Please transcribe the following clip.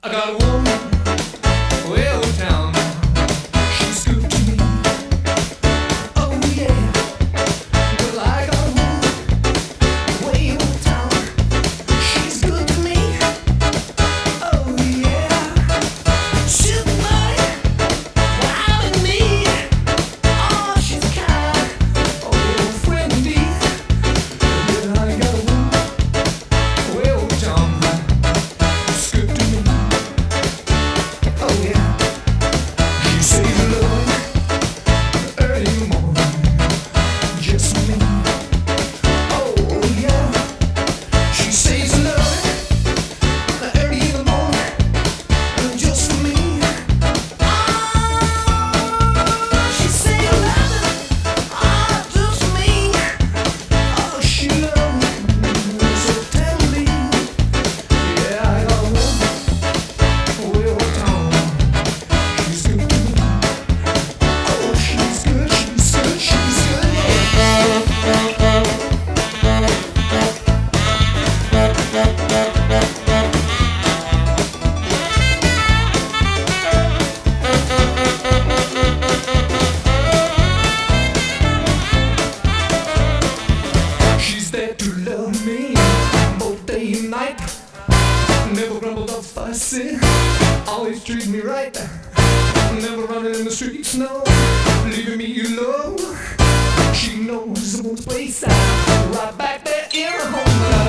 I got a woman way over town. She's good to me. Oh yeah. Well, I got a woman way over town. She's good to me. Oh yeah. She's mine. Well, I'm in me. Oh, she's kind. Oh, friend indeed. Yeah, I got a woman way over town. She's good to me. Oh yeah, she says love early in the morning, just me. Oh yeah, she says love early in the morning, just me. She say love, just me. Oh, she loves so tenderly. Yeah, I got a woman way over town. She's good to me. Oh, she's good, she's good, she's good. She's there to love me both day and night. Never grumbled or fussy, always treat me right. Never running in the streets, no, leaving me alone. She knows the most place out, right back there in her home.